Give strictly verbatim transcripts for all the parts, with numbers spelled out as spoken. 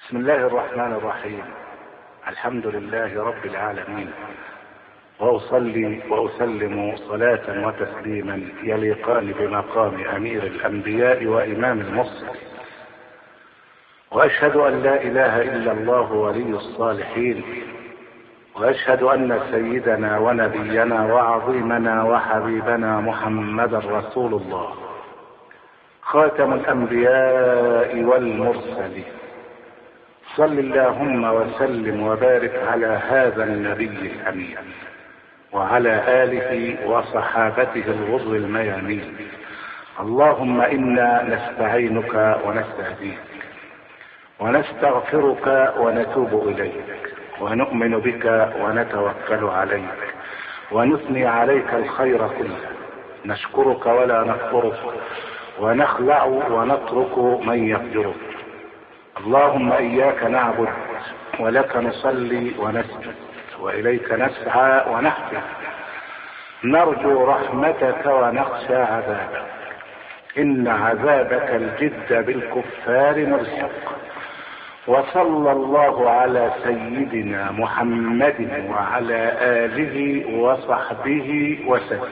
بسم الله الرحمن الرحيم. الحمد لله رب العالمين، وأصلي وأسلم صلاة وتسليما يليقان بمقام أمير الأنبياء وإمام المرسلين، وأشهد أن لا إله إلا الله ولي الصالحين، وأشهد أن سيدنا ونبينا وعظيمنا وحبيبنا محمدا رسول الله، خاتم الأنبياء والمرسلين. صل اللهم وسلم وبارك على هذا النبي الأمين وعلى آله وصحابته الغر الميامين. اللهم إنا نستعينك ونستهديك ونستغفرك ونتوب إليك ونؤمن بك ونتوكل عليك ونثني عليك الخير كله، نشكرك ولا نكفرك ونخلع ونترك من يفجرك. اللهم إياك نعبد ولك نصلي ونسجد وإليك نسعى ونحفظ، نرجو رحمتك ونخشى عذابك، إن عذابك الجد بالكفار مرزق. وصلى الله على سيدنا محمد وعلى آله وصحبه وسلم.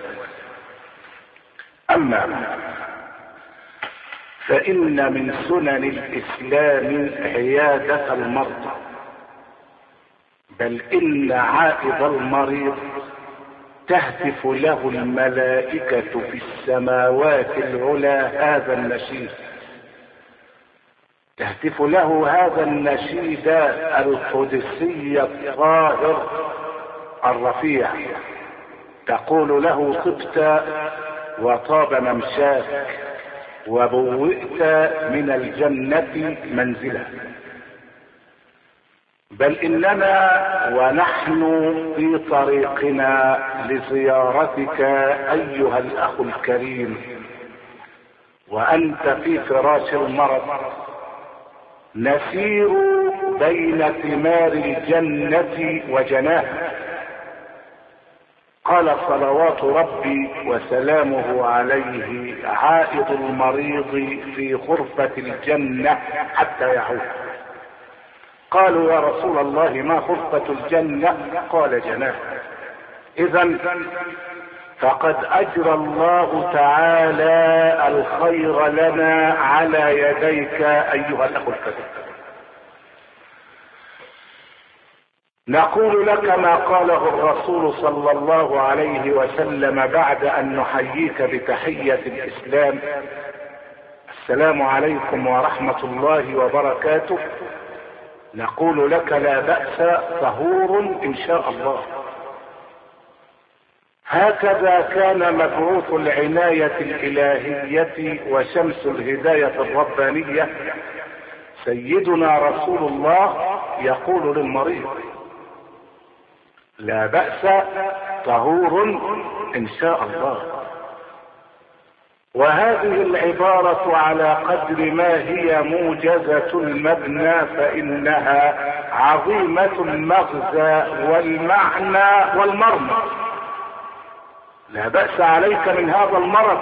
أما بعد، فإن من سنن الإسلام عيادة المرضى، بل إن عائد المريض تهتف له الملائكة في السماوات العلى هذا النشيد، تهتف له هذا النشيد القدسي الطاهر الرفيع، تقول له طبت وطاب ممشاك وبوئت من الجنة منزلا. بل إننا ونحن في طريقنا لزيارتك أيها الأخ الكريم وأنت في فراش المرض، نسير بين ثمار الجنة وجناها. قال صلوات ربي وسلامه عليه: عائد المريض في غرفة الجنة حتى يعود. قالوا: يا رسول الله، ما غرفة الجنة؟ قال: جناها. إذن فقد أجرى الله تعالى الخير لنا على يديك أيها الأخ الكريم. نقول لك ما قاله الرسول صلى الله عليه وسلم بعد أن نحييك بتحية الإسلام: السلام عليكم ورحمة الله وبركاته. نقول لك: لا بأس، طهور إن شاء الله. هكذا كان مبعوث العناية الإلهية وشمس الهداية الربانية سيدنا رسول الله يقول للمريض: لا بأس، طهور إن شاء الله. وهذه العبارة على قدر ما هي موجزة المبنى فإنها عظيمة المغزى والمعنى والمرمى. لا بأس عليك من هذا المرض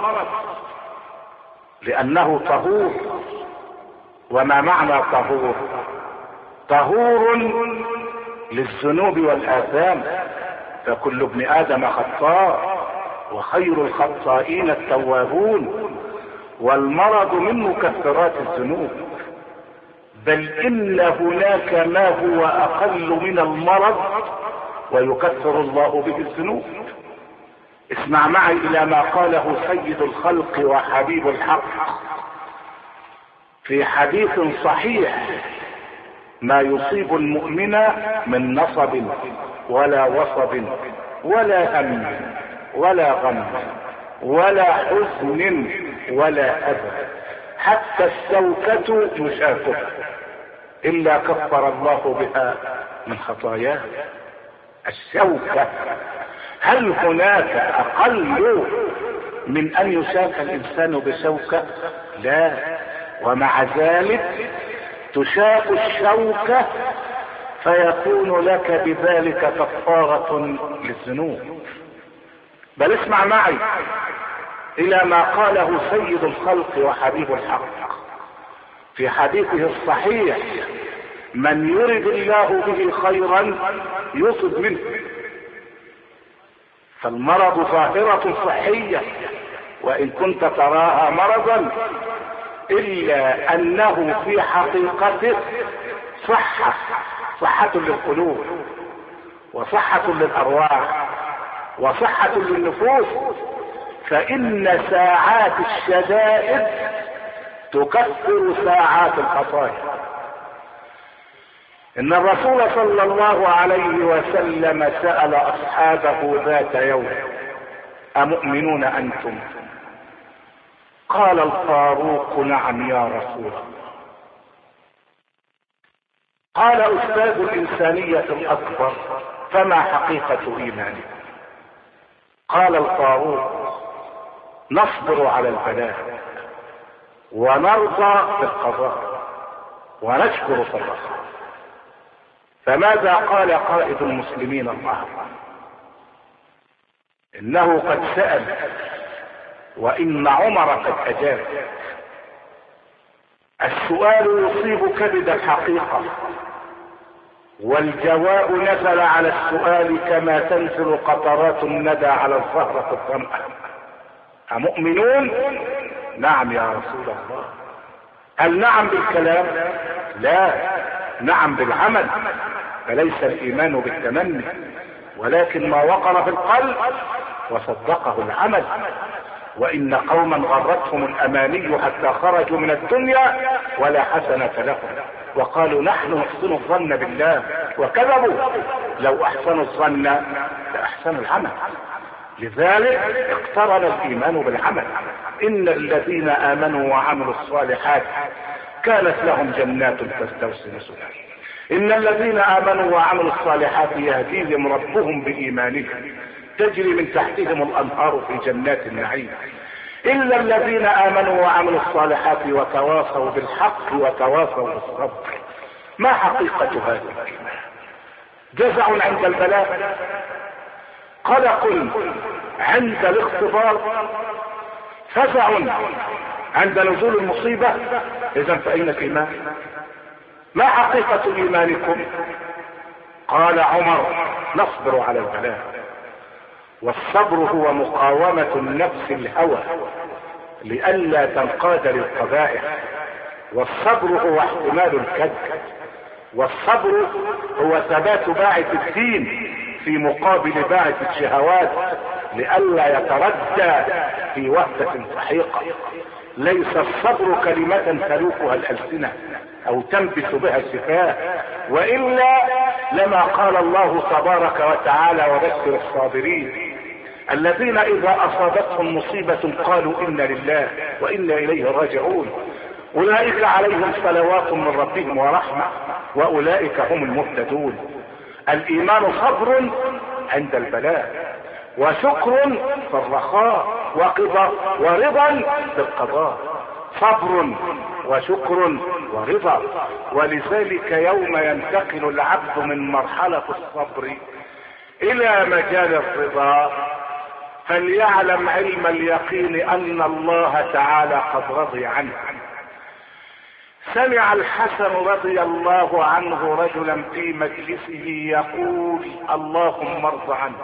لأنه طهور. وما معنى طهور؟ طهور للذنوب والآثام، فكل ابن آدم خطاء وخير الخطائين التوابون، والمرض من مكفرات الذنوب. بل إن هناك ما هو أقل من المرض ويكفر الله به الذنوب. اسمع معي إلى ما قاله سيد الخلق وحبيب الحق في حديث صحيح: ما يصيب المؤمن من نصب ولا وصب ولا هم ولا غم ولا حزن ولا أذى حتى الشوكة يشاكه إلا كفر الله بها من خطاياه. الشوكة، هل هناك أقل من أن يشاك الإنسان بشوكة؟ لا. ومع ذلك تشاق الشوكة فيكون لك بذلك كفارة للذنوب. بل اسمع معي إلى ما قاله سيد الخلق وحبيب الحق في حديثه الصحيح: من يرد الله به خيرا يصب منه. فالمرض ظاهرة صحية وإن كنت تراها مرضا، إلا أنه في حقيقته صحة، صحة للقلوب وصحة للأرواح وصحة للنفوس. فإن ساعات الشدائد تكفر ساعات الخطايا. إن الرسول صلى الله عليه وسلم سأل أصحابه ذات يوم: أمؤمنون أنتم؟ قال الفاروق: نعم يا رسول الله. قال: أستاذ الإنسانية الأكبر، فما حقيقة إيمانكم؟ قال الفاروق: نصبر على البلاء ونرضى بالقضاء ونشكر في الرخاء. فماذا قال قائد المسلمين الأعظم؟ إنه قد سأل وإن عمر قد أجاب. السؤال يصيب كبد الحقيقة، والجواب نزل على السؤال كما تنزل قطرات الندى على الزهرة الظمأ. أمؤمنون؟ نعم يا رسول الله. هل نعم بالكلام؟ لا، نعم بالعمل. فليس الإيمان بالتمني، ولكن ما وقر في القلب وصدقه العمل. وإن قوما غرتهم الأماني حتى خرجوا من الدنيا ولا حسنة لهم، وقالوا نحن نحسن الظن بالله، وكذبوا. لو أحسنوا الظن لأحسنوا العمل. لذلك اقترن الإيمان بالعمل. إن الذين آمنوا وعملوا الصالحات كانت لهم جنات الفردوس نزلا. إن الذين آمنوا وعملوا الصالحات يهديهم ربهم بإيمانهم تجري من تحتهم الأنهار في جنات النعيم. إلا الذين آمنوا وعملوا الصالحات وتواصوا بالحق وتواصوا بالصبر. ما حقيقة هذا الإيمان؟ جزع عند البلاء، قلق عند الاختبار، فزع عند نزول المصيبة. إذن فأين الإيمان؟ ما حقيقة إيمانكم؟ قال عمر: نصبر على البلاء. والصبر هو مقاومة النفس الهوى لئلا تنقاد للقبائح. والصبر هو احتمال الكذب. والصبر هو ثبات باعث الدين في مقابل باعث الشهوات لئلا يتردى في وهدة سحيقة. ليس الصبر كلمة تلوكها الألسنة أو تنبت بها الشفاه، وإلا لما قال الله تبارك وتعالى: وبشر الصابرين الذين إذا أصابتهم مصيبة قالوا إنا لله وإنا إليه راجعون أولئك عليهم صلوات من ربهم ورحمة وأولئك هم المهتدون. الإيمان صبر عند البلاء، وشكر في الرخاء، وقضاء ورضا بالقضاء. صبر وشكر ورضا. ولذلك يوم ينتقل العبد من مرحلة الصبر إلى مجال الرضا فليعلم علم اليقين أن الله تعالى قد رضي عنه. سمع الحسن رضي الله عنه رجلا في مجلسه يقول: اللهم ارض عنه.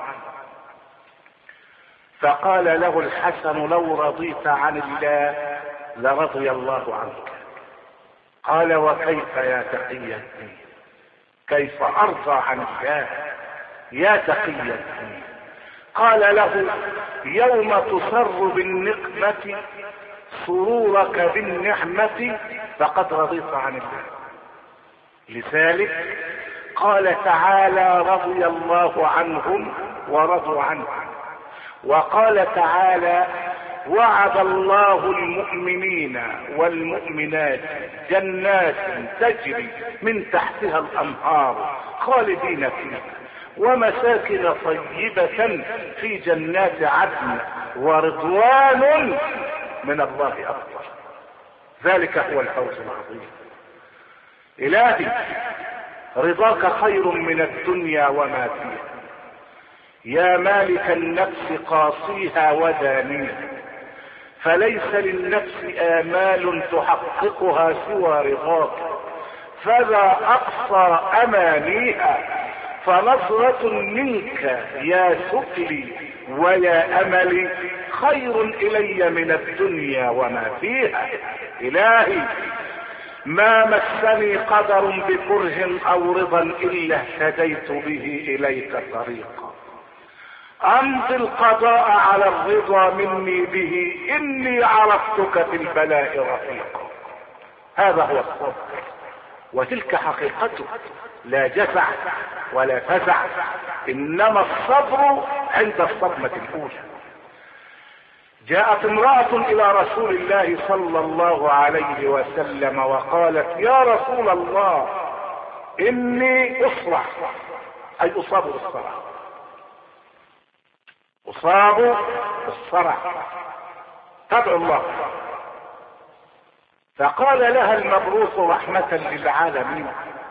فقال له الحسن: لو رضيت عن الله لرضي الله عنك. قال: وكيف يا تقي الدين؟ كيف ارضى عن الله يا تقي الدين؟ قال له: يوم تصر بالنقمة سرورك بالنعمة فقد رضيت عن الله. لذلك قال تعالى: رضي الله عنهم ورضوا عنه. وقال تعالى: وعد الله المؤمنين والمؤمنات جنات تجري من تحتها الأنهار خالدين فيها ومساكن طيبة في جنات عدن ورضوان من الله أكبر. ذلك هو الفوز العظيم. إلهي رضاك خير من الدنيا وما فيها. يا مالك النفس قاصيها ودانيها، فليس للنفس آمال تحققها سوى رضاك. فذا اقصى امانيها، فنظرة منك يا سؤلي ويا املي خير الي من الدنيا وما فيها. الهي ما مسني قدر بكره او رضا الا اهتديت به اليك طريقا، امضي القضاء على الرضا مني به، اني عرفتك في البلاء رفيقا. هذا هو الصبر، وتلك حقيقته، لا جزع ولا فزع، انما الصبر عند الصدمة الاولى. جاءت امرأة الى رسول الله صلى الله عليه وسلم وقالت يا رسول الله اني اصرع، اي اصاب بالصرع، اصاب بالصرع، تدعو الله. فقال لها المبعوث رحمة للعالمين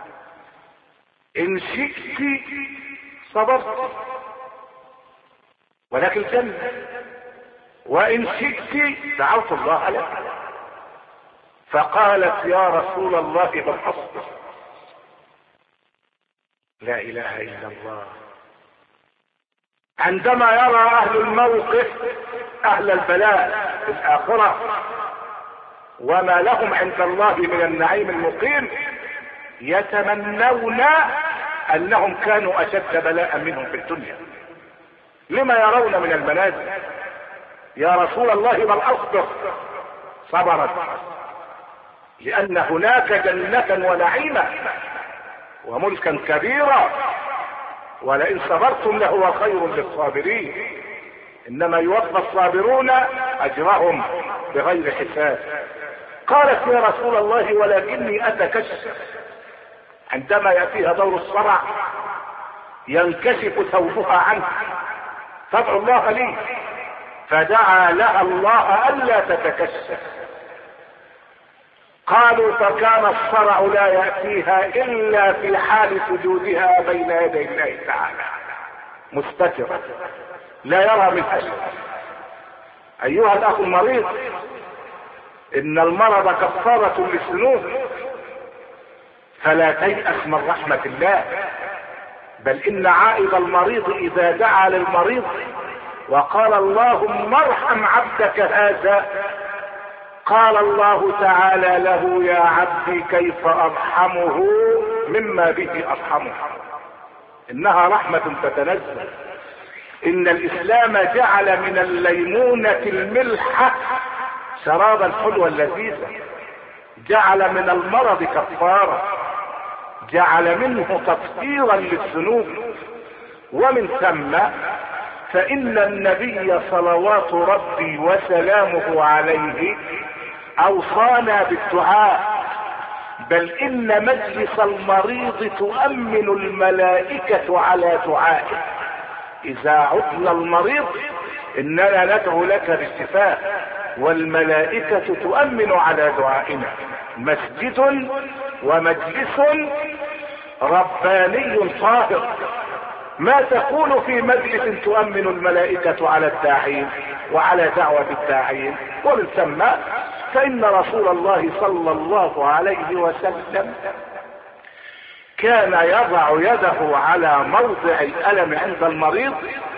ان شئت صبرت ولك الجنة، وان شئت دعوت الله لك. فقالت يا رسول الله بل اصبر. لا اله الا الله. عندما يرى اهل الموقف اهل البلاء في الاخرة وما لهم عند الله من النعيم المقيم، يتمنون انهم كانوا اشد بلاء منهم في الدنيا. لما يرون من المنازل. يا رسول الله بل اصبر، صبرت لان هناك جنة ونعيما وملكا كبيرا، ولئن صبرتم لهو خير للصابرين، انما يوفى الصابرون اجرهم بغير حساب. قالت يا رسول الله ولكني اتكشف، عندما ياتيها دور الصرع ينكشف ثوبها عنه، تدعو الله لي، فدعا لها الله الا تتكشف. قالوا فكان الصرع لا ياتيها الا في حال سجودها بين يدي الله تعالى مستترة لا يرى من اجل. ايها الاخ المريض، ان المرض كفارة للذنوب، فلا تيأس من رحمة الله، بل ان عائد المريض اذا دعا للمريض وقال اللهم ارحم عبدك هذا، قال الله تعالى له يا عبدي كيف ارحمه مما به ارحمه. انها رحمة تتنزل. ان الاسلام جعل من الليمونة الملحة شرابا حلوا لذيذا، جعل من المرض كفارة، جعل منه تطهيرا للذنوب. ومن ثم فإن النبي صلوات ربي وسلامه عليه أوصانا بالدعاء، بل إن مجلس المريض تؤمن الملائكة على دعائه. إذا عدنا المريض إننا ندعو لك بالشفاء، والملائكة تؤمن على دعائنا. مسجد ومجلس رباني طاهر. ما تقول في مجلس تؤمن الملائكة على الداعين وعلى دعوة الداعين؟ ومن ثم فإن رسول الله صلى الله عليه وسلم كان يضع يده على موضع الألم عند المريض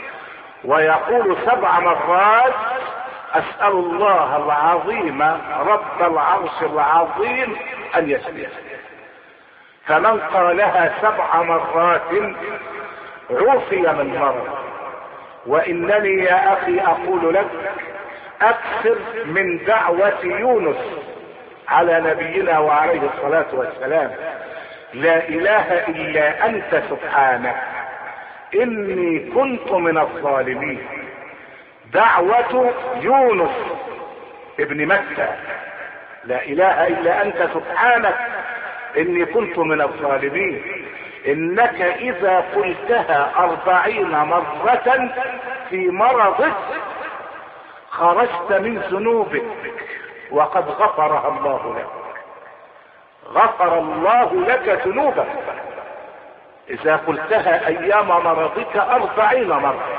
ويقول سبع مرات أسأل الله العظيم رب العرش العظيم أن يشفيه. فمن قالها سبع مرات عوفي من مرض. وإنني يا أخي أقول لك أكثر من دعوة يونس على نبينا وعليه الصلاة والسلام، لا إله إلا أنت سبحانك إني كنت من الظالمين. دعوة يونس ابن مكة، لا إله إلا أنت سبحانك إني كنت من الظالمين. إنك إذا قلتها أربعين مرة في مرضك خرجت من ذنوبك وقد غفرها الله لك. غفر الله لك ذنوبك إذا قلتها أيام مرضك أربعين مرة.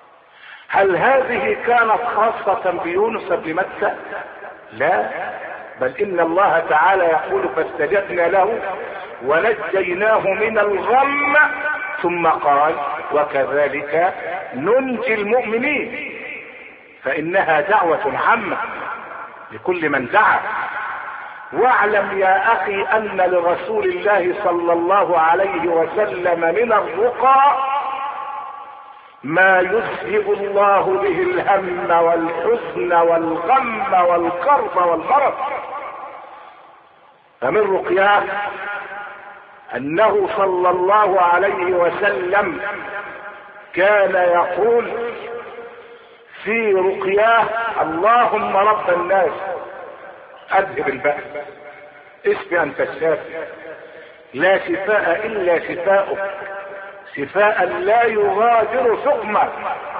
هل هذه كانت خاصة بيونس بن متى؟ لا، بل ان الله تعالى يقول فاستجبنا له ونجيناه من الغم، ثم قال وكذلك ننجي المؤمنين، فانها دعوة عامة لكل من دعا. واعلم يا اخي ان لرسول الله صلى الله عليه وسلم من الرقى ما يذهب الله به الهم والحزن والغم والكرب والمرض. فمن رقياه انه صلى الله عليه وسلم كان يقول في رقياه اللهم رب الناس اذهب البأس اشف انت الشافي لا شفاء الا شفاؤك شفاء لا يغادر سقما.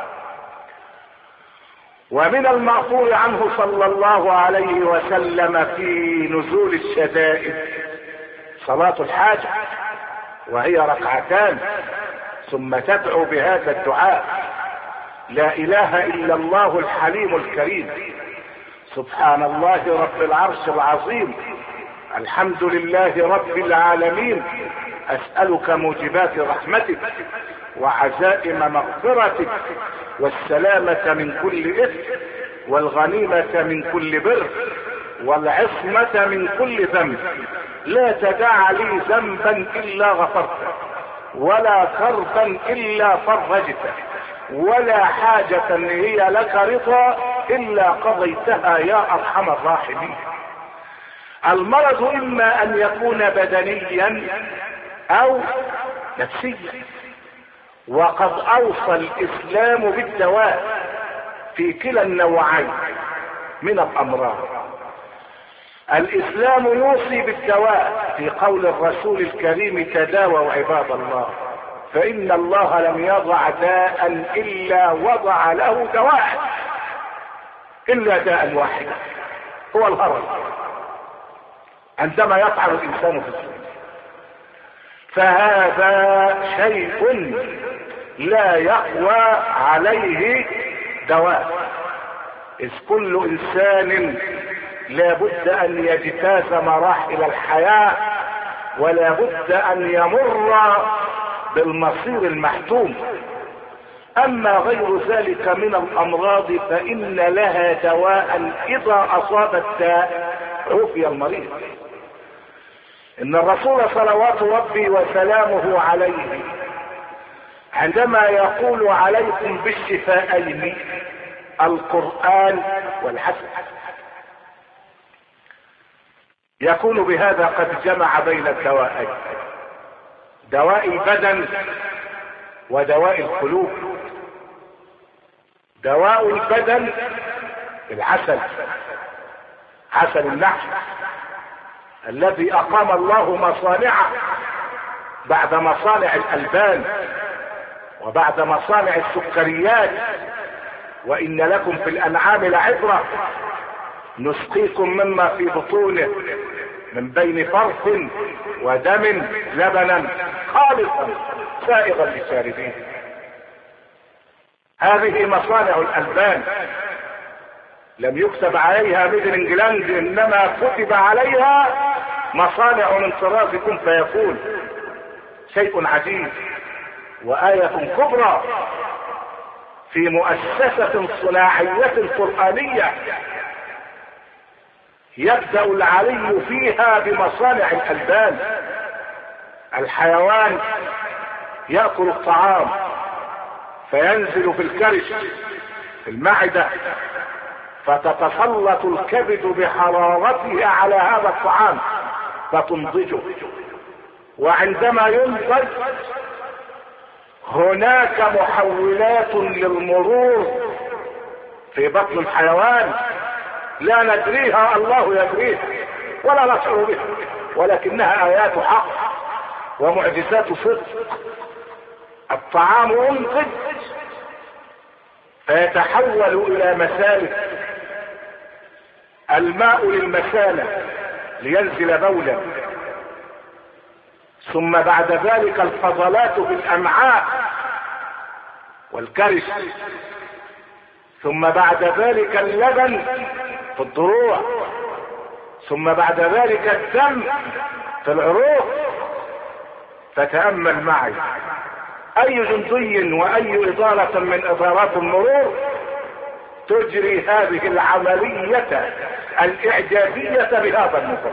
ومن المأثور عنه صلى الله عليه وسلم في نزول الشدائد صلاة الحاجة، وهي ركعتان ثم تدعو بهذا الدعاء: لا اله الا الله الحليم الكريم، سبحان الله رب العرش العظيم، الحمد لله رب العالمين، اسألك موجبات رحمتك وعزائم مغفرتك والسلامة من كل اثم والغنيمة من كل بر والعصمة من كل ذنب، لا تدع لي ذنبا الا غفرته ولا كربا الا فرجته ولا حاجة هي لك رضا الا قضيتها يا ارحم الراحمين. المرض اما ان يكون بدنيا او نفسيا، وقد اوصى الاسلام بالدواء في كلا النوعين من الامراض. الاسلام يوصي بالدواء في قول الرسول الكريم: تداووا عباد الله فان الله لم يضع داء الا وضع له دواء، الا داء واحدا هو الهرم عندما يطعن الانسان في السنة. فهذا شيء لا يقوى عليه دواء، اذ كل انسان لا بد ان يجتاز مراحل الحياة ولا بد ان يمر بالمصير المحتوم. اما غير ذلك من الامراض فان لها دواء اذا اصاب الداء عوفي المريض. ان الرسول صلوات ربي وسلامه عليه عندما يقول عليكم بالشفاءين القرآن والحسن يكون بهذا قد جمع بين الدوائين، دواء البدن ودواء القلوب. دواء البدن العسل، عسل النحل الذي اقام الله مصانعه بعد مصانع الالبان وبعد مصانع السكريات. وان لكم في الانعام لعبرة نسقيكم مما في بطونه من بين فرث ودم لبنا خالصا سائغا للشاربين. هذه مصانع الالبان لم يكتب عليها ميد انجلاند، انما كتب عليها مصانع من طراز كن فيكون. شيء عجيب وآية كبرى في مؤسسة صناعية قرآنية يبدأ العلي فيها بمصانع الألبان. الحيوان يأكل الطعام فينزل في الكرش في المعدة، فتتسلط الكبد بحرارته على هذا الطعام فتنضجه، وعندما ينضج هناك محولات للمرور في بطن الحيوان لا ندريها، الله يدريها ولا نشعر بها، ولكنها آيات حق ومعجزات صدق. الطعام ينضج فيتحول الى مسالك، الماء للمسالة لينزل بولا، ثم بعد ذلك الفضلات في الامعاء والكرش، ثم بعد ذلك اللبن في الضروع، ثم بعد ذلك الدم في العروق. فتأمل معي اي جندي واي ادارة من ادارات المرور تجري هذه العملية الاعجازية بهذا النظام.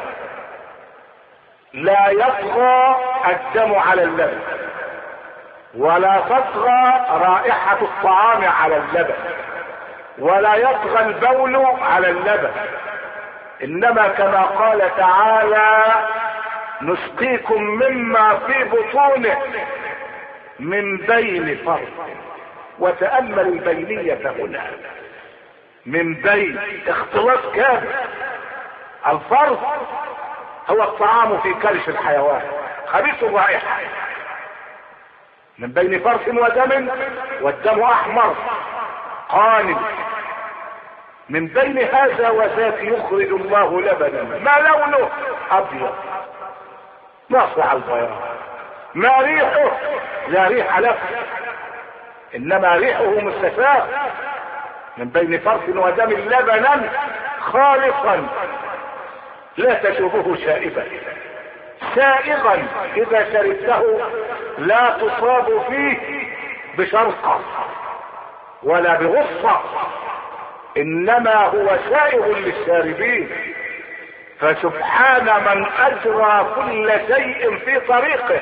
لا يطغى الدم على اللبن، ولا تطغى رائحة الطعام على اللبن، ولا يطغى البول على اللبن، انما كما قال تعالى نسقيكم مما في بطونه من بين فرث. وتأمل البينية هنا، من بين اختلاط كامل. الفرث هو الطعام في كرش الحيوان خبيث الرائحة، من بين فرث ودم، والدم احمر قانم. من بين هذا وذاك يخرج الله لبنا ما لونه ابيض ناصع البياض، ما ريحه لا ريح له انما ريحه مستفاق. من بين فرث ودم لبنا خالصا لا تشوفه شائبا سائغا اذا شربته لا تصاب فيه بشرقة ولا بغصة، انما هو سائغ للشاربين. فسبحان من اجرى كل شيء في طريقه.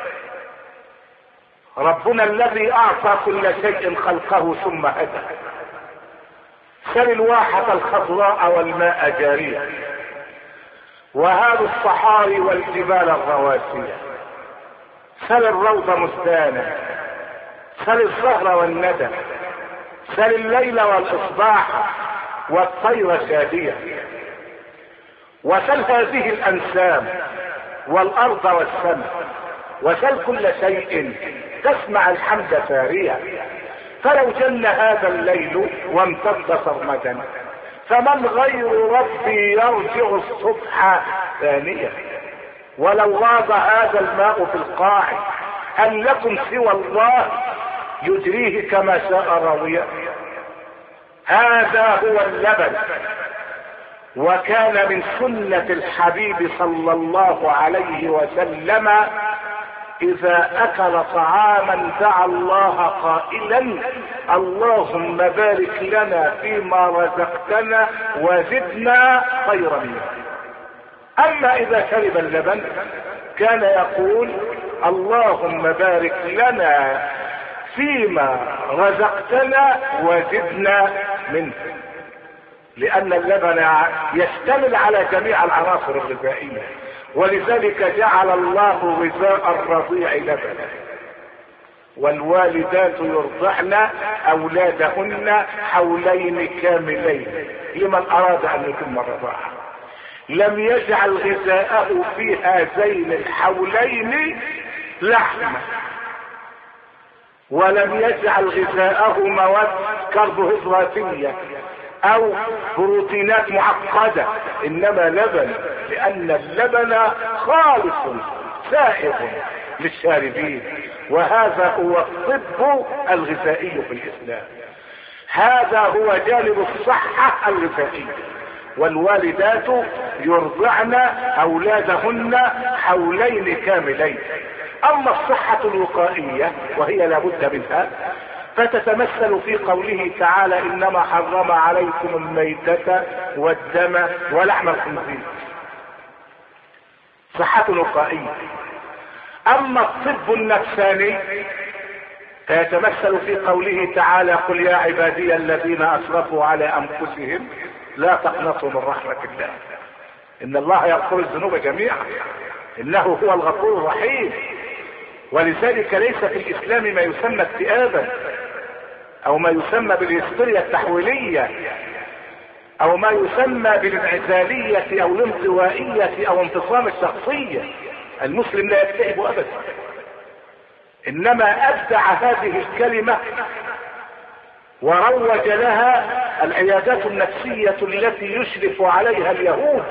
ربنا الذي اعطى كل شيء خلقه ثم هدى. سل الواحة الخضراء والماء جارية، وهذا الصحاري والجبال الرواسية. سل الروض مزدانا، سل الزهر والندى، سل الليل والاصباح والطير شادية، وسل هذه الانسام والارض والسماء، وسل كل شيء تسمع الحمد ساريا. فلو جن هذا الليل وامتد سرمدا فمن غير ربي يرجع الصبح ثانية. ولو غاب هذا الماء في القاع هل لكم سوى الله يجريه كما شاء راوية. هذا هو اللبن. وكان من سنة الحبيب صلى الله عليه وسلم اذا اكل طعاما دعا الله قائلا اللهم بارك لنا فيما رزقتنا وزدنا خيرا منه. اما اذا شرب اللبن كان يقول اللهم بارك لنا فيما رزقتنا وزدنا منه، لان اللبن يشتمل على جميع العناصر الغذائية، ولذلك جعل الله غذاء الرضيع لبنا. والوالدات يرضعن اولادهن حولين كاملين لمن اراد ان يتم الرضاعة. لم يجعل غذاءه في هذين الحولين لحمة، ولم يجعل غذاءه مواد كربوهيدراتية او بروتينات معقدة، انما لبن، لان اللبن خالص سائغ للشاربين. وهذا هو الطب الغذائي في الاسلام. هذا هو جانب الصحة الغذائية. والوالدات يرضعن اولادهن حولين كاملين. اما الصحة الوقائية وهي لابد منها فتتمثل في قوله تعالى انما حرم عليكم الميتة والدم ولحم الخنزير. صحة وقائية. اما الطب النفساني فيتمثل في قوله تعالى قل يا عبادي الذين اسرفوا على انفسهم لا تقنطوا من رحمة الله ان الله يغفر الذنوب جميعا انه هو الغفور الرحيم. ولذلك ليس في الاسلام ما يسمى اكتئابا او ما يسمى بالهستيريا التحويلية او ما يسمى بالانعزالية او الانطوائية او انفصام الشخصية. المسلم لا يكتئب ابدا، انما ابدع هذه الكلمة وروج لها العيادات النفسية التي يشرف عليها اليهود.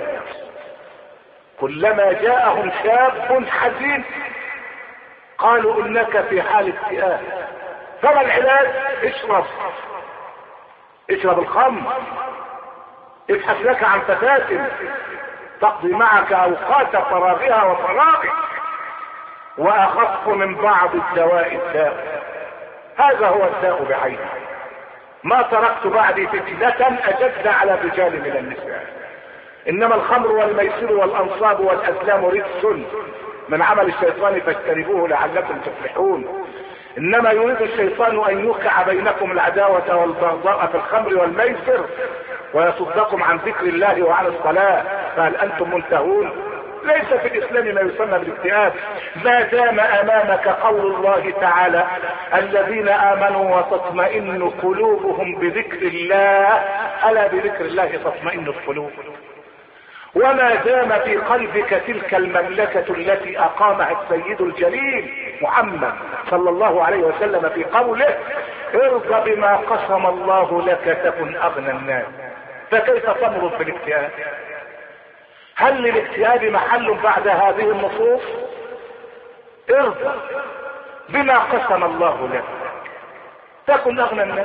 كلما جاءهم شاب حزين قالوا انك في حال اكتئاب. فما العلاج؟ اشرب اشرب الخمر، ابحث لك عن فتاة تقضي معك اوقات فراغها وفراغك، واخف من بعض الدواء الداء. هذا هو الداء بعينه. ما تركت بعدي فتنة اشد على الرجال من النساء. انما الخمر والميسر والانصاب والازلام رجس من عمل الشيطان فاجتنبوه لعلكم تفلحون. انما يريد الشيطان ان يوقع بينكم العداوة والبغضاء في الخمر والميسر ويصدكم عن ذكر الله وعن الصلاة، فهل انتم منتهون؟ ليس في الاسلام ما يسمى بالاكتئاب، ما دام امامك قول الله تعالى الذين امنوا وتطمئن قلوبهم بذكر الله، الا بذكر الله تطمئن القلوب. وما دام في قلبك تلك المملكة التي اقامها السيد الجليل محمد صلى الله عليه وسلم في قوله ارضى بما قسم الله لك تكن اغنى الناس، فكيف تمرض بالاكتئاب؟ هل للاكتئاب محل بعد هذه النصوص؟ ارضى بما قسم الله لك تكن اغنى الناس.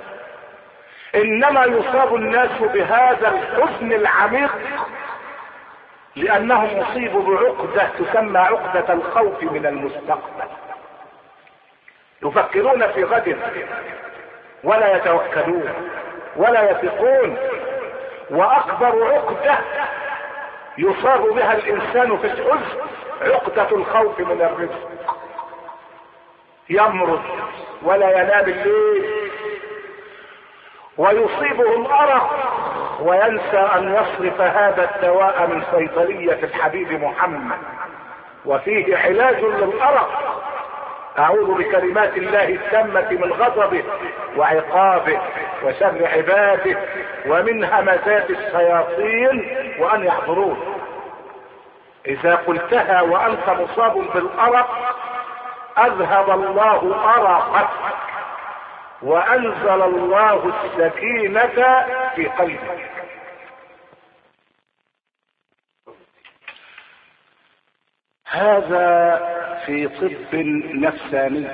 انما يصاب الناس بهذا الحزن العميق لانهم اصيبوا بعقدة تسمى عقدة الخوف من المستقبل. يفكرون في غد ولا يتوكلون ولا يثقون. واكبر عقدة يصاب بها الانسان في الحزن عقدة الخوف من الرزق. يمرض ولا ينام الليل ويصيبه الارق وينسى ان يصرف هذا الدواء من صيدلية الحبيب محمد، وفيه علاج للارق. اعوذ بكلمات الله التامة من غضبه وعقابه وشر عباده ومن همزات الشياطين وان يحضرون. اذا قلتها وانت مصاب بالارق اذهب الله ارقك وانزل الله السكينة في قلبك. هذا في طب نفساني،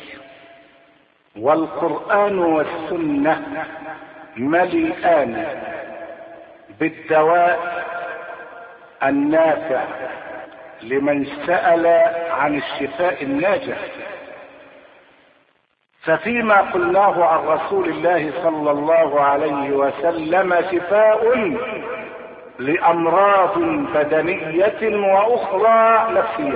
والقرآن والسنة مليئان بالدواء النافع لمن سأل عن الشفاء الناجح. ففيما قلناه عن رسول الله صلى الله عليه وسلم شفاء لأمراض بدنية وأخرى نفسية.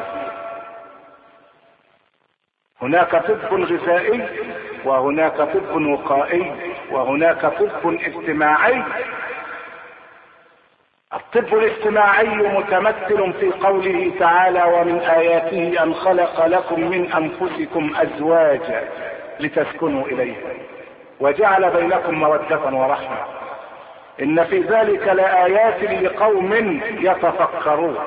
هناك طب غذائي وهناك طب وقائي وهناك طب اجتماعي. الطب الاجتماعي متمثل في قوله تعالى ومن آياته أن خلق لكم من أنفسكم أزواجا لتسكنوا إليها وجعل بينكم مودة ورحمة إن في ذلك لآيات لقوم يتفكرون.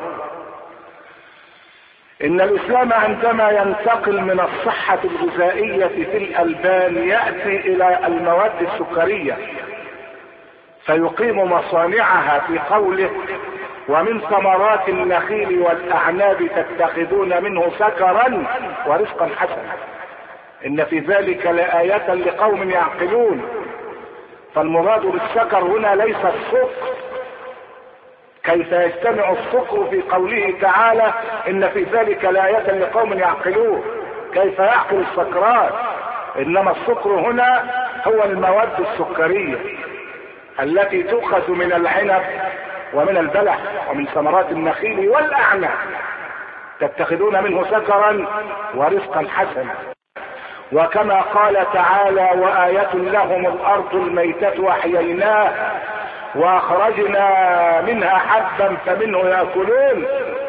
إن الإسلام عندما ينتقل من الصحة الغذائية في الألبان يأتي إلى المواد السكرية فيقيم مصانعها في قوله ومن ثمرات النخيل والأعناب تتخذون منه سكرا ورزقا حسنا إن في ذلك لآية لقوم يعقلون. فالمراد بالسكر هنا ليس السكر، كيف يجتمع السكر في قوله تعالى إن في ذلك لآية لقوم يعقلون، كيف يعقل السكران؟ إنما السكر هنا هو المواد السكرية التي تؤخذ من العنب ومن البلح ومن ثمرات النخيل والأعناب تتخذون منه سكرا ورزقا حسنا. وكما قال تعالى وآية لهم الأرض الميتة وأحييناها وأخرجنا منها حبا فمنه يأكلون.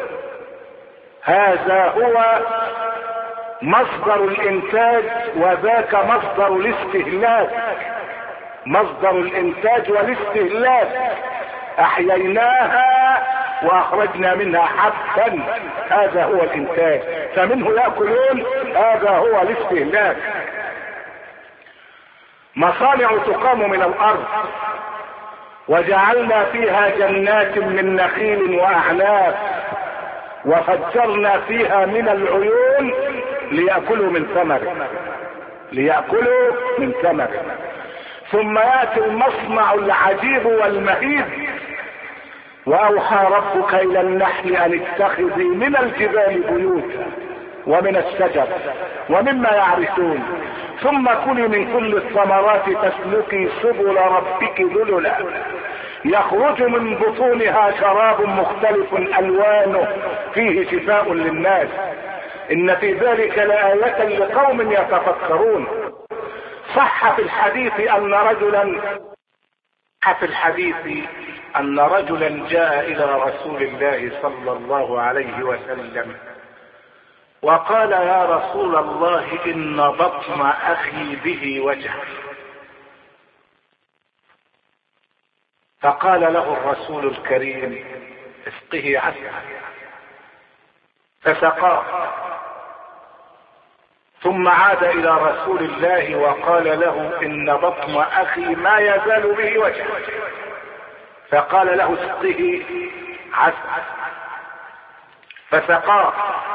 هذا هو مصدر الإنتاج وذاك مصدر الاستهلاك. مصدر الإنتاج والاستهلاك أحييناها واخرجنا منها حبا، هذا هو الانتاج. فمنه يأكلون، هذا هو الاستهلاك. مصانع تقام من الارض وجعلنا فيها جنات من نخيل واعناب وفجرنا فيها من العيون ليأكلوا من ثمره ليأكلوا من ثمره ثم يأتي المصنع العجيب والمهيب واوحى ربك الى النحل ان اتخذي من الجبال بيوتا ومن الشجر ومما يعرشون ثم كلي من كل الثمرات تسلكي سبل ربك ذللا يخرج من بطونها شراب مختلف الوانه فيه شفاء للناس ان في ذلك لآية لقوم يتفكرون. صح في الحديث ان رجلا صح في الحديث ان رجلا جاء الى رسول الله صلى الله عليه وسلم وقال يا رسول الله ان بطن اخي به وجع. فقال له الرسول الكريم اسقه عسلا فسقاه ثم عاد الى رسول الله وقال له ان بطن اخي ما يزال به وجع. فقال له اسقه عسلا فسقاه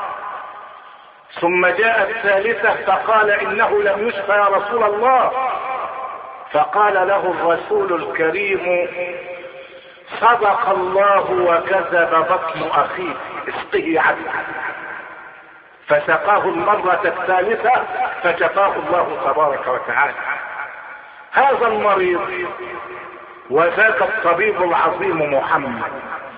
ثم جاء الثالثة فقال انه لم يشفى يا رسول الله. فقال له الرسول الكريم صدق الله وكذب بطن اخيك اسقه عسلا. فسقاه المرة الثالثة فشفاه الله تبارك وتعالى. هذا المريض وذاك الطبيب العظيم محمد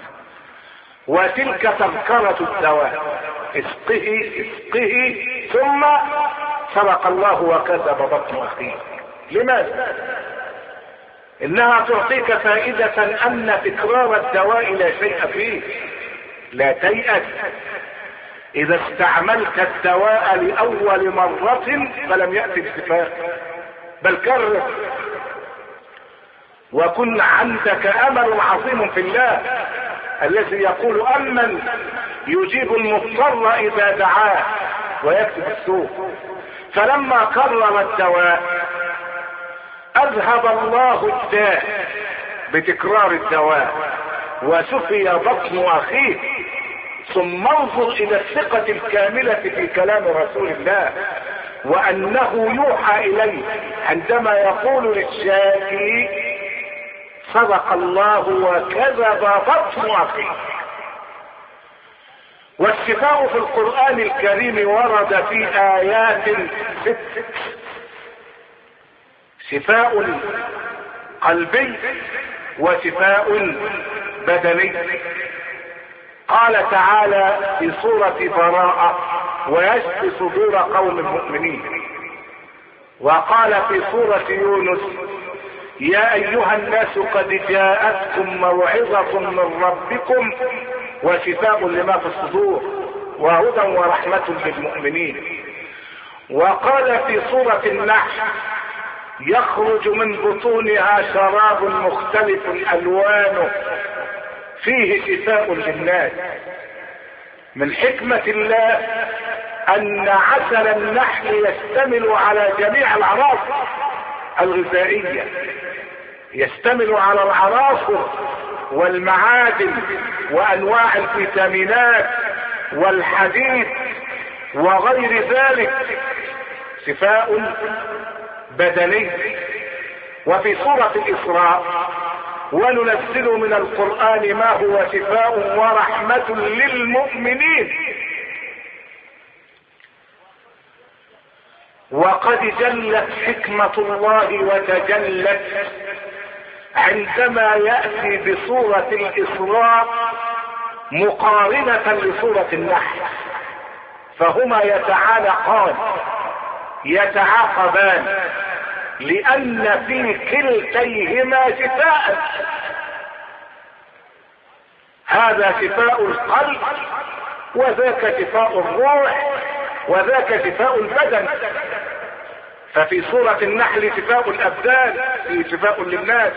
وتلك تذكرة الدواء اسقه اسقه ثم صدق الله وكذب بطن اخيه. لماذا؟ انها تعطيك فائدة ان تكرار الدواء لا شيء فيه. لا تيأس اذا استعملت الدواء لاول مرة فلم يأتي الشفاء بل كرر وكن عندك امل عظيم في الله الذي يقول امن يجيب المضطر اذا دعاه ويكشف السوء. فلما كرر الدواء اذهب الله الداء بتكرار الدواء وشفي بطن اخيه. ثم انظر الى الثقة الكاملة في كلام رسول الله وانه يوحى اليه عندما يقول للشاكي صدق الله وكذب بطن اخيه. والشفاء في القرآن الكريم ورد في آيات ست. شفاء قلبي وشفاء بدني. قال تعالى في سورة براءة ويشفي صدور قوم مؤمنين. وقال في سورة يونس يا ايها الناس قد جاءتكم موعظة من ربكم وشفاء لما في الصدور وهدى ورحمة للمؤمنين. وقال في سورة النحل يخرج من بطونها شراب مختلف الوانه فيه شفاء للناس. من حكمة الله ان عسل النحل يشتمل على جميع العناصر الغذائية، يشتمل على العناصر والمعادن وانواع الفيتامينات والحديد وغير ذلك. شفاء بدني. وفي سورة الإسراء وننزل من القرآن ما هو شفاء ورحمة للمؤمنين. وقد جلت حكمة الله وتجلت عندما يأتي بسورة الإسراء مقارنة لسورة النحل، فهما يتعالقان يتعاقبان لأن في كلتيهما شفاء. هذا شفاء القلب وذاك شفاء الروح وذاك شفاء البدن. ففي سورة النحل شفاء الأبدان فيه شفاء للناس،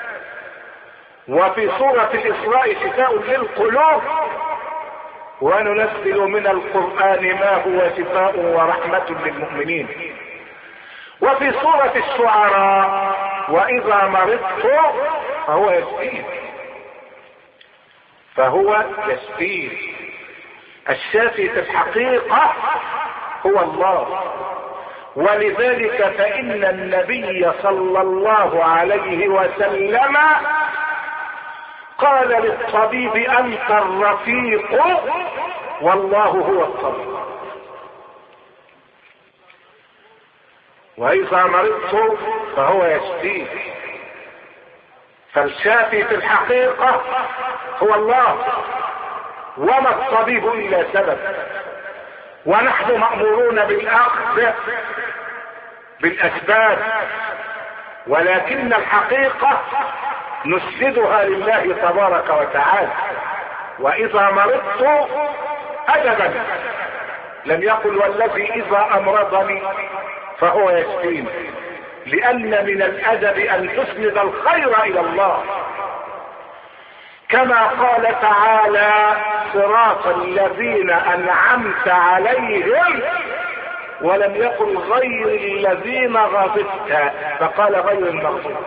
وفي سورة الإسراء شفاء للقلوب. وننزل من القرآن ما هو شفاء ورحمة للمؤمنين. وفي سورة الشعراء وإذا مرضت فهو يشفين فهو يشفين. الشافي في الحقيقة هو الله. ولذلك فإن النبي صلى الله عليه وسلم قال للطبيب انت الرفيق والله هو الطبيب. واذا مرضت فهو يشفيك. فالشافي في الحقيقة هو الله، وما الطبيب الا سبب. ونحن مأمورون بالاخذ بالاسباب، ولكن الحقيقة نسندها لله تبارك وتعالى. واذا مرضت ادبا لم يقل والذي اذا امرضني فهو يشفيني، لان من الادب ان تسند الخير الى الله، كما قال تعالى صراط الذين انعمت عليهم، ولم يقل غير الذين غضبت، فقال غير المغضوب،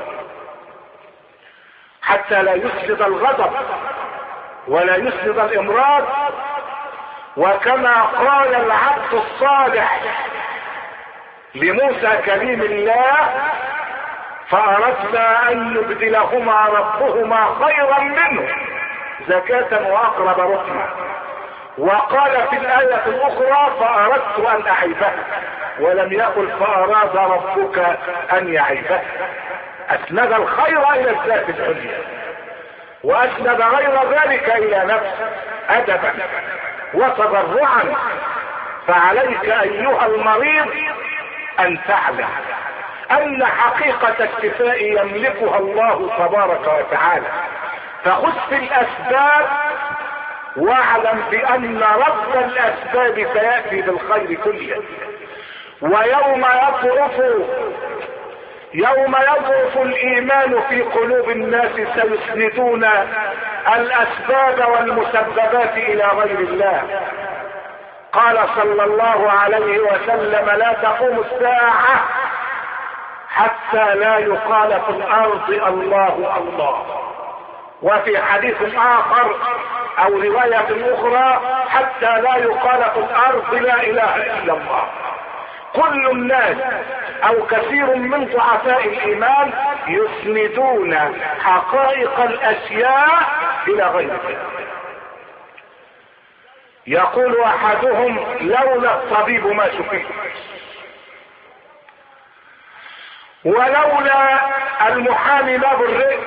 حتى لا يسند الغضب ولا يسند الامراض. وكما قال العبد الصالح لموسى كليم الله فأردنا أن يبدلهما ربهما خيرا منه زكاة وأقرب رحمة. وقال في الآية الأخرى فأردت أن أعيبه، ولم يقل فأراد ربك أن يعيبه. أسند الخير إلى الذات العليا، وأسند غير ذلك إلى نفسه أدبا وتضرعا. فعليك أيها المريض أن تعلم أن حقيقة الشفاء يملكها الله تبارك وتعالى، فخذ في الأسباب واعلم بأن رب الأسباب سيأتي بالخير كله. ويوم يضعف يوم يضعف الإيمان في قلوب الناس سيسندون الأسباب والمسببات إلى غير الله. قال صلى الله عليه وسلم لا تقوم الساعة حتى لا يقال في الأرض الله الله. وفي حديث آخر أو رواية أخرى حتى لا يقال في الأرض لا إله إلا الله. كل الناس أو كثير من ضعفاء الإيمان يسندون حقائق الأشياء إلى غير ذلك. يقول أحدهم لولا الطبيب ما شفيت، ولولا المحامي ما برئت،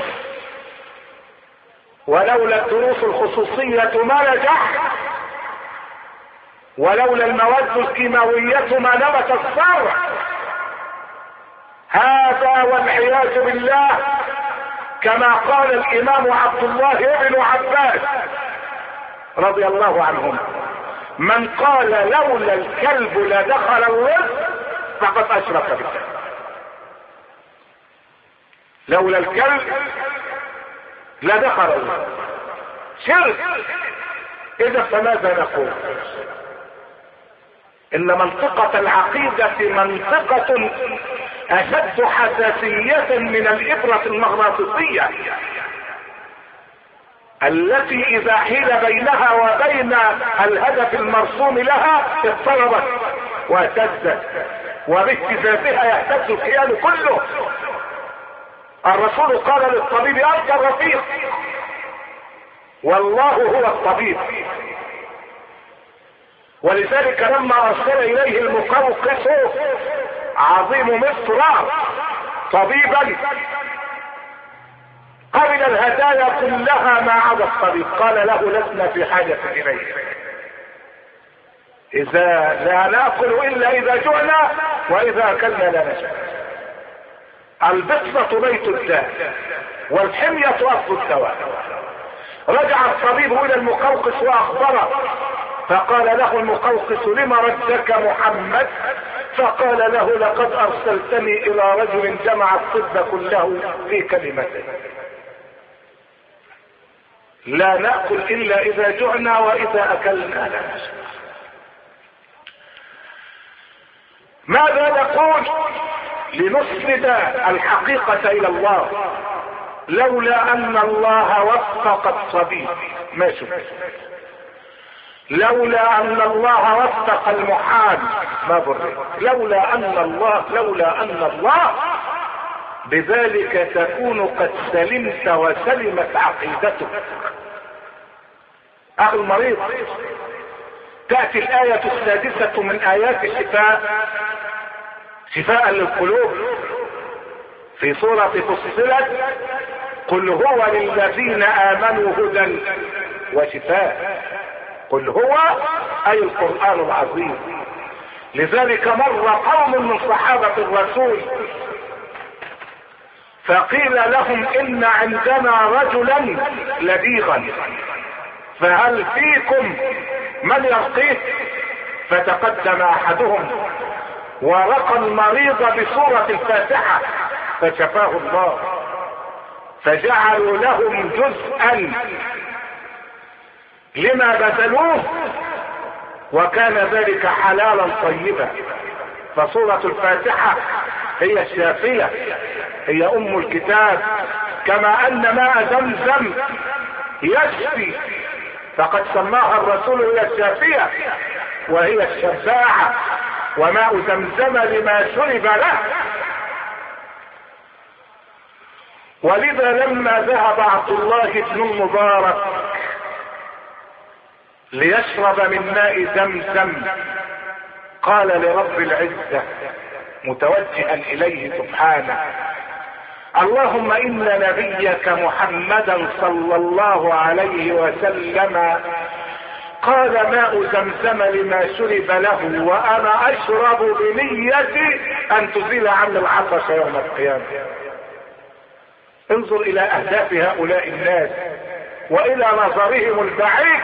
ولولا الدروس الخصوصية ما نجح، ولولا المواد الكيماوية ما نبت الزرع. هذا والعياذ بالله كما قال الإمام عبد الله بن عباس رضي الله عنهما من قال لولا الكلب لدخل الرزق فقد أشرك بالله. لولا الكلب لدخل الرزق شرك. إذا فماذا نقول؟ إن منطقة العقيدة منطقة أشد حساسية من الإبرة المغناطيسية التي إذا حيل بينها وبين الهدف المرسوم لها اضطربت واهتزت، وباهتزازها يهتز الكيان كله. الرسول قال للطبيب أنت الرفيق والله هو الطبيب. ولذلك لما أرسل إليه المقوقس عظيم مصر طبيبا قبل الهدايا كلها ما عدا الطبيب، قال له لسنا في حاجة إليه، إذا لا نأكل إلا إذا جعنا وإذا أكلنا لا نشأ. البطنة بيت الداء والحمية أصل الدواء. رجع الطبيب إلى المقوقس وأخبره، فقال له المقوقس لما ردك محمد؟ فقال له لقد أرسلتني إلى رجل جمع الطب كله في كلمته، لا نأكل إلا إذا جعنا وإذا أكلنا لا نشأ. ماذا نقول لنسند الحقيقة إلى الله؟ لولا أن الله وفق الطبيب ما شفت، لولا أن الله وفق المحامي ما برئ، لولا أن الله لولا أن الله بذلك تكون قد سلمت وسلمت عقيدتك. اخي المريض، تأتي الآية السادسة من آيات الشفاء، شفاء للقلوب، في سورة فصلت: قل هو للذين آمنوا هدى وشفاء. قل هو أي القرآن العظيم. لذلك مر قوم من صحابة الرسول فقيل لهم: إن عندنا رجلا لديغا فهل فيكم من يرقيه؟ فتقدم أحدهم ورقى المريض بسورة الفاتحة فشفاه الله، فجعلوا لهم جزءا لما بذلوه، وكان ذلك حلالا طيبا. فسورة الفاتحة هي الشافية، هي ام الكتاب، كما ان ماء زمزم يشفي، فقد سماها الرسول هي الشافية وهي الشفاعة، وماء زمزم لما شرب له. ولذا لما ذهب عبد الله بن المبارك ليشرب من ماء زمزم قال لرب العزة متوجها اليه سبحانه: اللهم ان نبيك محمدا صلى الله عليه وسلم قال ماء زمزم لما شرب له، وانا اشرب بنيتي ان تزيل عني العطش يوم القيامة. انظر الى اهداف هؤلاء الناس والى نظرهم البعيد.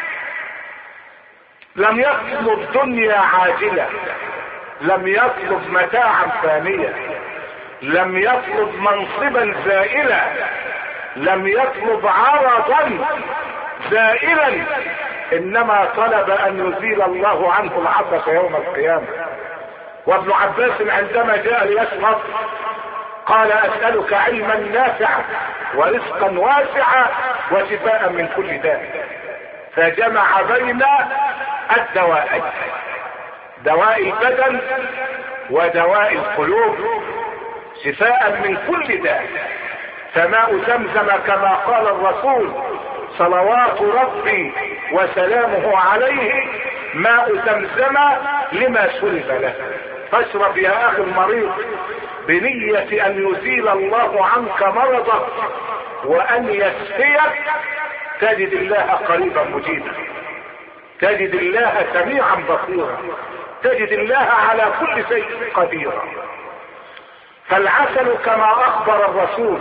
لم يطلب دنيا عاجلة، لم يطلب متاعا فانية، لم يطلب منصبا زائلا، لم يطلب عرضا زائلا، انما طلب ان يزيل الله عنه العطش يوم القيامة. وابن عباس عندما جاء ليشرب قال: اسألك علما نافعا ورزقا واسعا وشفاء من كل داء. فجمع بين الدوائين، دواء البدن ودواء القلوب، شفاء من كل داء. فماء زمزم كما قال الرسول صلوات ربي وسلامه عليه: ماء زمزم لما شرب له. فاشرب يا اخي المريض بنية ان يزيل الله عنك مرضك وان يشفيك، تجد الله قريبا مجيبا، تجد الله سميعا بصيرا، تجد الله على كل شيء قديرا. فالعسل كما اخبر الرسول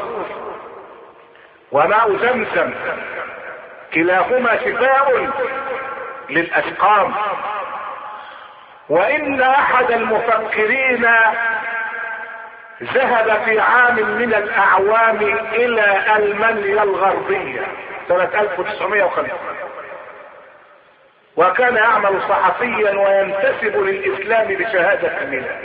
وماء زمزم كلاهما شفاء للاسقام. وان احد المفكرين ذهب في عام من الاعوام الى المانيا الغربية سنة ألف وتسعمائة وخمسة، وكان يعمل صحفيا وينتسب للاسلام بشهادة الميلاد.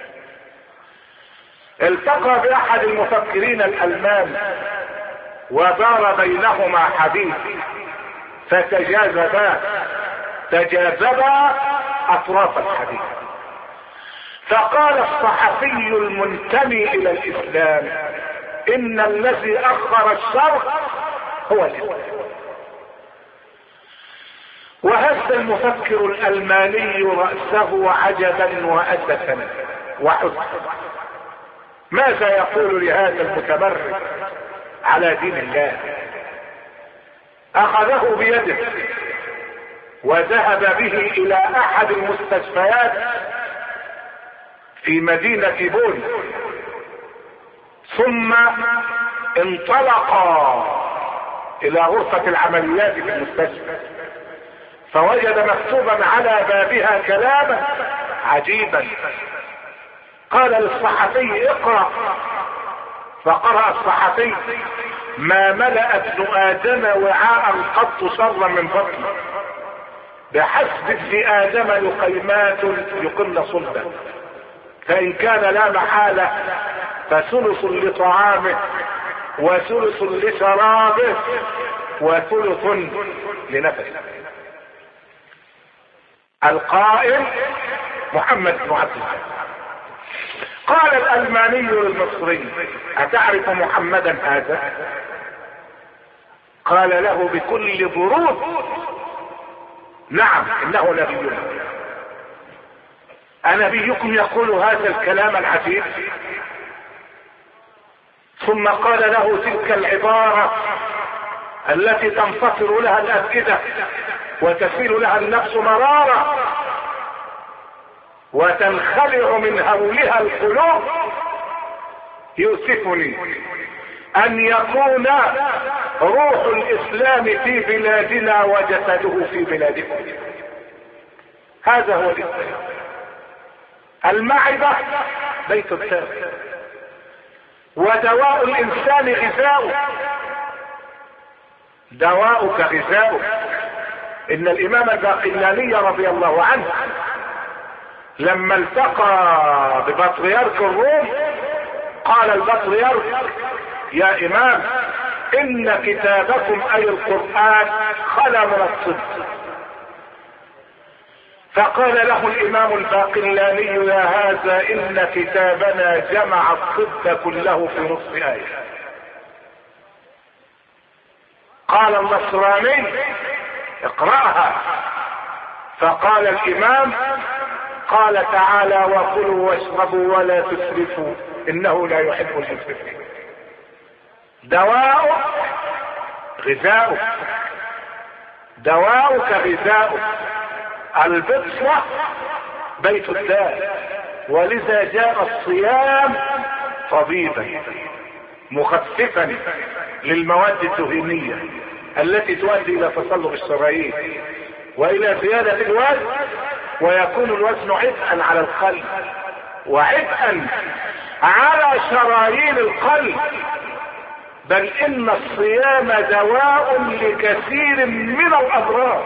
التقى باحد المفكرين الالمان ودار بينهما حديث، فتجاذبا تجاذبا اطراف الحديث. فقال الصحفي المنتمي الى الاسلام: ان الذي اخر الشرق هو الاسلام. وهز المفكر الالماني رأسه عجبا واسفا وحزنا. ماذا يقول لهذا المتمرد على دين الله؟ اخذه بيده وذهب به الى احد المستشفيات في مدينة بون، ثم انطلقا الى غرفة العمليات في المستشفى، فوجد مكتوبا على بابها كلاما عجيبا. قال للصحفي: اقرأ. فقرأ الصحفي: ما ملأ ابن ادم وعاء قط شرا من بطنه، بحسب ابن ادم لقيمات يقل صلبا، فان كان لا محالة فثلث لطعامه وثلث لشرابه وثلث لنفسه. القائل محمد بن عبد الله. قال الألماني للمصري: أتعرف محمدا هذا؟ قال له بكل برود: نعم، إنه نبينا. أنبيكم يقول هذا الكلام العجيب؟ ثم قال له تلك العبارة التي تنفصل لها الأفئدة وتسيل لها النفس مرارة وتنخلع من هولها القلوب: يؤسفني أن يكون روح الإسلام في بلادنا وجسده في بلادكم. هذا هو الإسلام. المعدة بيت الداء، ودواء الإنسان غذاؤه. دواؤك غذاؤك. إن الإمام الباقلاني رضي الله عنه لما التقى ببطريرك الروم قال البطريرك: يا إمام، إن كتابكم أي القرآن خلا من الصدق. فقال له الإمام الباقلاني: يا هذا، إن كتابنا جمع الصدق كله في نصف آية. قال النصراني: اقرأها. فقال الإمام: قال تعالى: وكلوا واشربوا ولا تسرفوا إنه لا يحب المسرفين. دواؤك غذاؤك، دواؤك غذاؤك. البطشة بيت الداء، ولذا جاء الصيام طبيبا مخففا للمواد الدهنية التي تؤدي الى تصلب الشرايين والى زيادة الوزن، ويكون الوزن عبئا على القلب وعبئا على شرايين القلب. بل ان الصيام دواء لكثير من الامراض.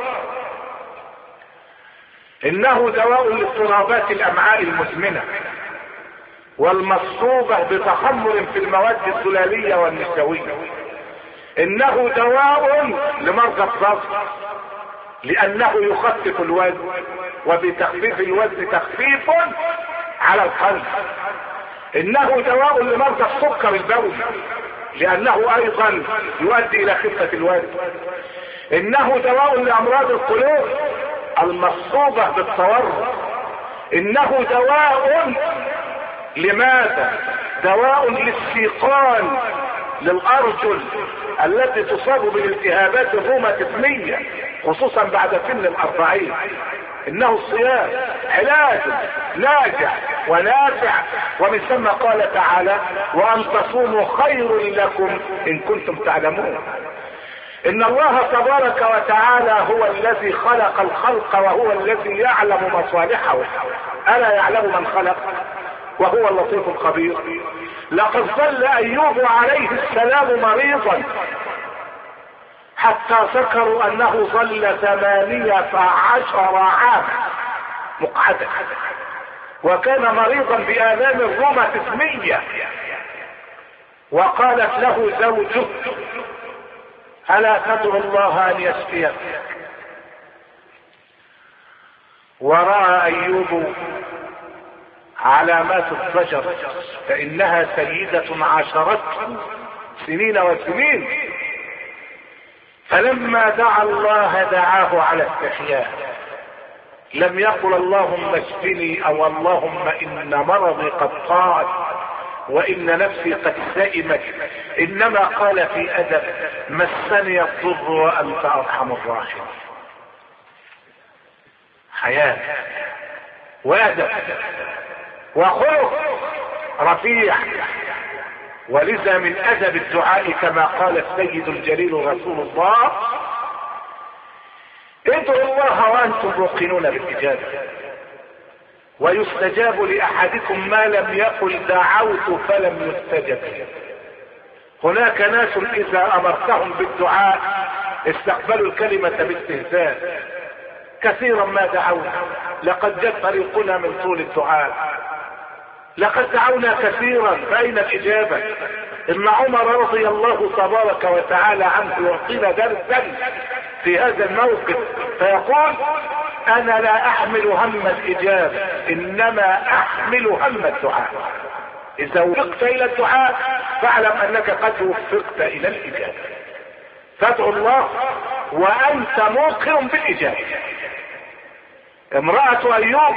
انه دواء لاضطرابات الامعاء المزمنة والمصوبة بتخمر في المواد السلالية والنسوية. انه دواء لمرضى الضغط لانه يخفف الوزن، وبتخفيف الوزن تخفيف على القلب. انه دواء لمرضى السكر البولي لانه ايضا يؤدي الى خفة الوزن. انه دواء لامراض القلوب المصوبة بالتورط. انه دواء لماذا؟ دواء للسيقان للارجل التي تصاب بالالتهابات الروماتيزمية خصوصا بعد سن الاربعين. انه الصيام علاج ناجح ونافع، ومن ثم قال تعالى: وان تصوموا خير لكم ان كنتم تعلمون. ان الله تبارك وتعالى هو الذي خلق الخلق وهو الذي يعلم مصالحه. الا يعلم من خلق وهو اللطيف الخبير. لقد ظل ايوب عليه السلام مريضا حتى ذكروا انه ظل ثمانية عشر عاما مقعدا، وكان مريضا بآلام الروماتيزمية. وقالت له زوجه: ألا تدعو الله أن يشفيك؟ ورأى أيوب علامات الضجر، فإنها سيدة عاشرته سنين وسنين. فلما دعا الله دعاه على استحياء، لم يقل اللهم اشفني او اللهم ان مرضي قد طال وان نفسي قد سئمت، انما قال في ادب: مسني الضر وانت ارحم الراحمين. حياة وادب وخلق رفيع. ولذا من ادب الدعاء كما قال السيد الجليل رسول الله: ادعوا الله وانتم موقنون بالاجابه، ويستجاب لاحدكم ما لم يقل دعوت فلم يستجب. هناك ناس اذا امرتهم بالدعاء استقبلوا الكلمه باستهزاء. كثيرا ما دعونا، لقد جاء طريقنا من طول الدعاء، لقد دعونا كثيرا فأين الإجابة؟ إن عمر رضي الله تبارك وتعالى عنه يعطينا درسا في هذا الموقف فيقول: أنا لا أحمل هم الإجابة إنما أحمل هم الدعاء. اذا وفقت الى الدعاء فاعلم انك قد وفقت الى الاجابة. فادعو الله وانت موقن بالاجابة. امرأة ايوب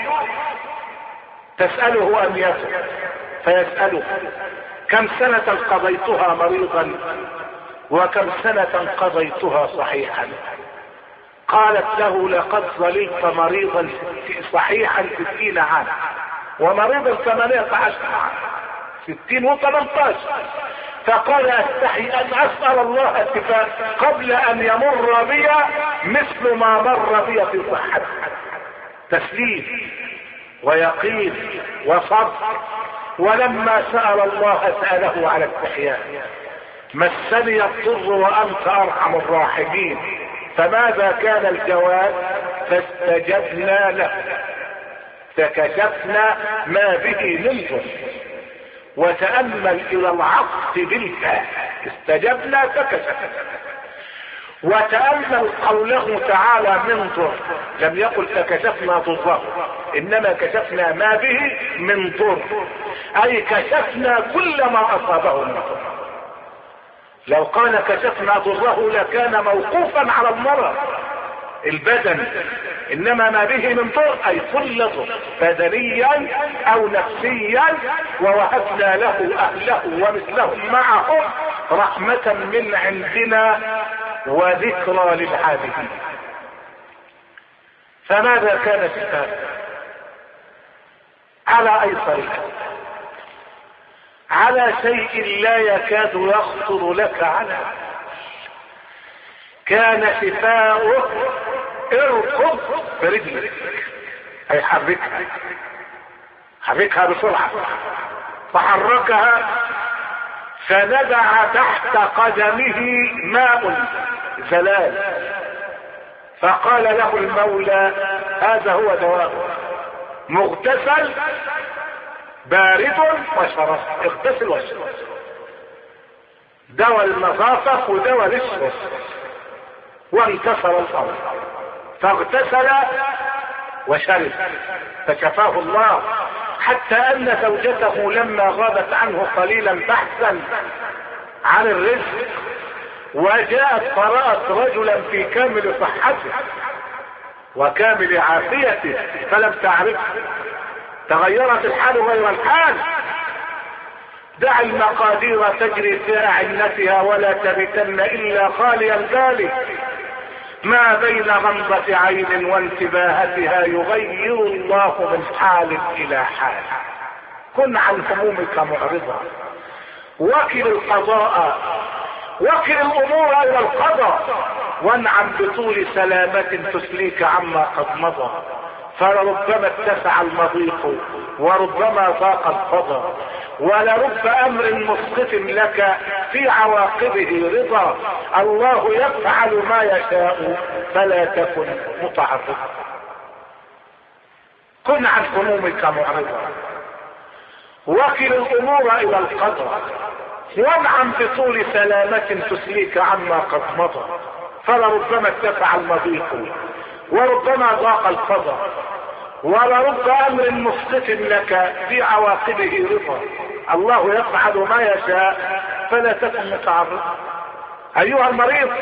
تسأله ان يسأل فيسأله كم سنة قضيتها مريضا وكم سنة قضيتها صحيحا؟ قالت له لقد ظللت مريضا صحيحا ستين عاما ومريضا ثمانية عشر عاما، ستين وثمانتاشر. فقال استحي ان اسأل الله الشفاء قبل ان يمر بي مثل ما مر بي في صحتي. تسليم ويقين وصبر. ولما سأل الله سأله على استحياء. مسني الضر وانت ارحم الراحمين. فماذا كان الجواب؟ فاستجبنا له فكشفنا ما به من ضر. وتأمل الى العطف بالفاء، استجبنا فكشفنا. وتأمل قوله تعالى من ضر، لم يقل فكشفنا ضره، انما كشفنا ما به من ضر، اي كشفنا كل ما اصابه من ضر. لو قال كشفنا ضره لكان موقوفا على المرض البدني، انما ما به من ضر اي كل ضر بدنيا او نفسيا. ووهبنا له اهله ومثلهم معهم رحمة من عندنا وذكرى للعابدين. فماذا كان شفاء؟ على ايسر الاسباب، على شيء لا يكاد يخطر لك على كان شفاؤه اركض برجلك، اي حركها حركها بسرعة. فحركها فنزع تحت قدمه ماء زلال، فقال له المولى هذا هو دواء مغتسل بارد وشراب، اغتسل واشرب. دواء النظافة ودواء الشرب. وانتصر الامر فاغتسل وشرب فشفاه الله. حتى ان زوجته لما غابت عنه قليلا بحثا عن الرزق وجاءت فرأت رجلا في كامل صحته وكامل عافيته فلم تعرفه، تغيرت الحال غير الحال. دع المقادير تجري في اعنتها ولا تبتن الا خاليا ذلك. ما بين غمضة عين وانتباهتها يغير الله من حال الى حال. كن عن همومك معرضا، وكل القضاء وكل الامور الى القضاء، وانعم بطول سلامة تسليك عما قد مضى. فلربما اتسع المضيق وربما ضاق الفضا، ولرب امر مسقط لك في عواقبه رضا. الله يفعل ما يشاء فلا تكن متعرضا. كن عن همومك معرضا، وكل الامور الى القضاء، وانعم بطول سلامة تسليك عما قد مضى. فلربما اتسع المضيق وربما ضاق الفضا، ولرب امر مسقط لك في عواقبه رضا. الله يفعل ما يشاء فلا تكن متعرضا. ايها المريض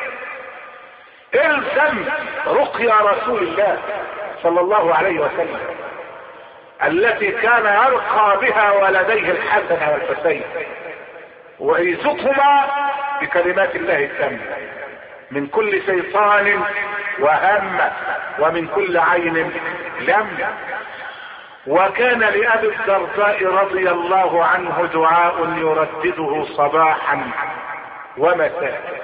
الزم رقيا رسول الله صلى الله عليه وسلم التي كان يرقى بها ولديه الحسن والحسين، وإيذكما بكلمات الله التامة من كل شيطان وهم ومن كل عين لم. وكان لأبي الدرداء رضي الله عنه دعاء يردده صباحا ومساء،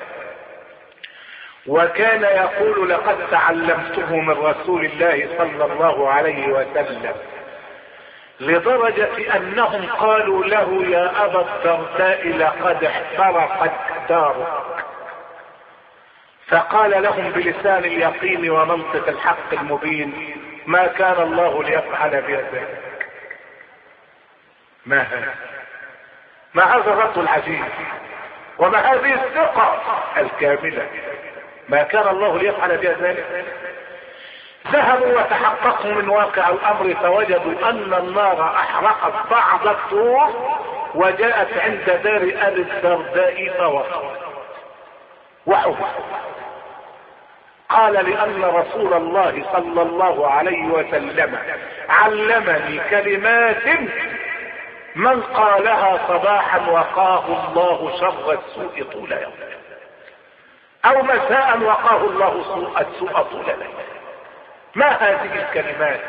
وكان يقول لقد تعلمته من رسول الله صلى الله عليه وسلم، لدرجة انهم قالوا له يا ابا الدرداء لقد احترقت دارك، فقال لهم بلسان اليقين ومنطق الحق المبين ما كان الله ليفعل بذلك. ما هذا ما هذا الرد العجيب وما هذه الثقة الكاملة؟ ما كان الله ليفعل بذلك. ذهبوا وتحققوا من واقع الامر فوجدوا ان النار احرقت بعض الطور وجاءت عند دار ابي الدرداء فوقعت وحفظت. قال لان رسول الله صلى الله عليه وسلم علمني كلمات من قالها صباحا وقاه الله شر السوء طول يوم، او مساء وقاه الله سوء السوء طول ليل. ما هذه الكلمات؟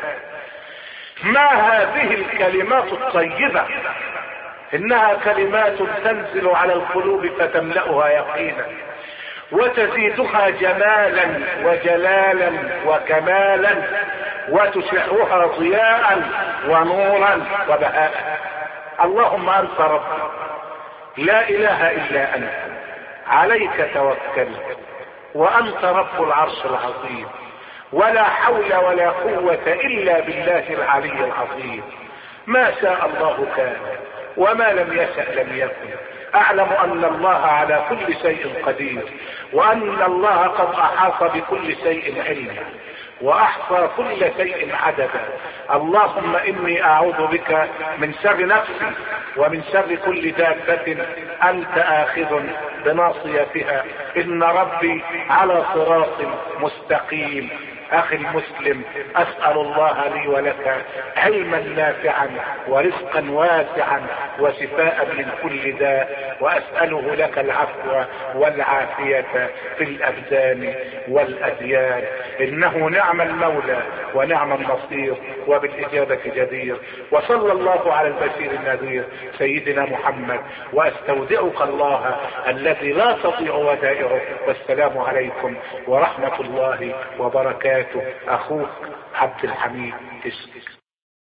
ما هذه الكلمات الطيبة؟ انها كلمات تنزل على القلوب فتملأها يقينا وتزيدها جمالا وجلالا وكمالا وتشعها ضياء ونورا وبهاء. اللهم انت رب لا اله الا انت، عليك توكلت وانت رب العرش العظيم، ولا حول ولا قوة الا بالله العلي العظيم. ما شاء الله كان وما لم يشأ لم يكن. اعلم ان الله على كل شيء قدير، وان الله قد احاط بكل شيء علما واحصى كل شيء عددا. اللهم اني اعوذ بك من شر نفسي ومن شر كل دابة انت اخذ بناصيتها، ان ربي على صراط مستقيم. اخي المسلم، اسأل الله لي ولك علما نافعا ورزقا واسعا وشفاء من كل داء، واسأله لك العفو والعافية في الابدان والاديان، انه نعم المولى ونعم النصير وبالاجابة جدير. وصلى الله على البشير النذير سيدنا محمد، واستودعك الله الذي لا تضيع ودائعه، والسلام عليكم ورحمة الله وبركاته. اخوك عبد الحميد.